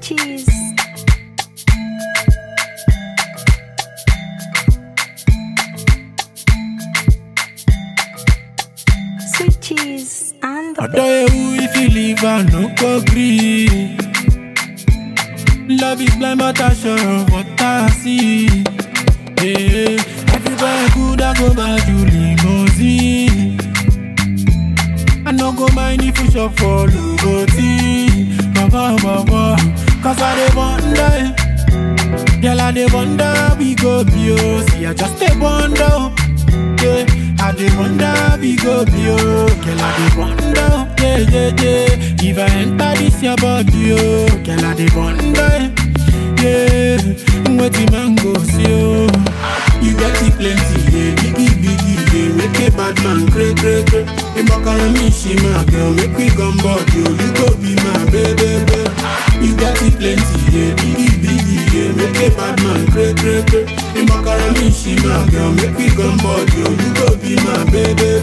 cheese. Sweet cheese and the I tell you if you leave, I no go green. Love is blind, but I sure of what I see. Yeah, everywhere good, I go buy you limousine. I no go mind if you shop for Lugoti. Baba, cause I dey wonder. Girl, I dey wonder we go be oh. See, I just dey wonder. Yeah, I dey wonder we go be oh. Girl, I dey wonder. Yeah. If I enter this your body oh. Girl, I dey wonder. Yeah, wetin man go see oh. You get it plenty, yeah, biggie, yeah. Make a bad man, cray. A macaroni, she my girl, make we come board, yo. You go be my baby. You get it plenty, yeah, biggie, yeah. Make a bad man, cray. A macaroni, she my girl, make we come board, yo. You go be my baby.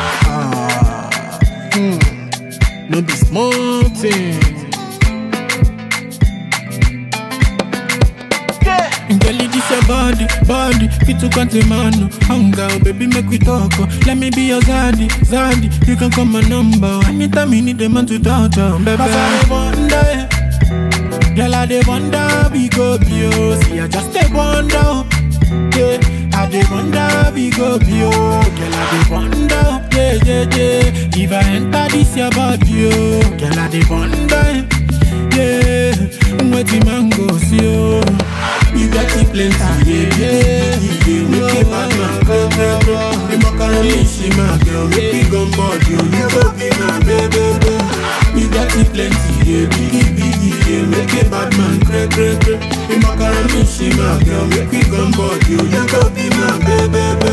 No be small thing. Girl, this your body, fit to country man, hunger, baby, make we talk. Let me be your zaddy, you can call my number. Anytime you need a man to touch, baby. Cause I dey wonder, girl, I dey wonder we go be oh. See, I just dey wonder, yeah. I dey wonder we go be oh. Girl, I dey wonder, yeah. If I enter this your body oh. Girl, I dey wonder, yeah. Wetin man go see oh. You got it plenty, yeah. Make a bad man, go. The macaroni, she my girl. Make me gun board, you go be my baby. You got it plenty, yeah. Biggie, yeah. Make a bad man, go. The macaroni, she my girl. Make me gun board, you go be my baby.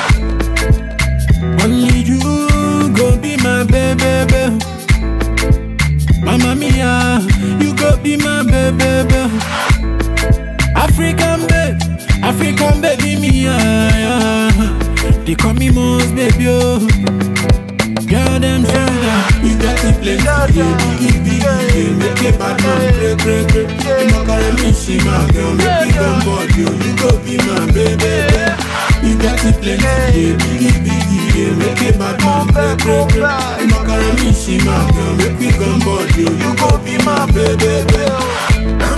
Only you go be my baby. Mamma mia, you go be my baby. African baby, me, they call me most baby, oh. Girl, them shoulder, you got it plenty, yeah. Make a bad man, cray. The macaroni, she my girl, make me come board, you go be my baby. You got it plenty, yeah. Make a bad man, cray. The macaroni, she my girl, make me come board, you go be my baby.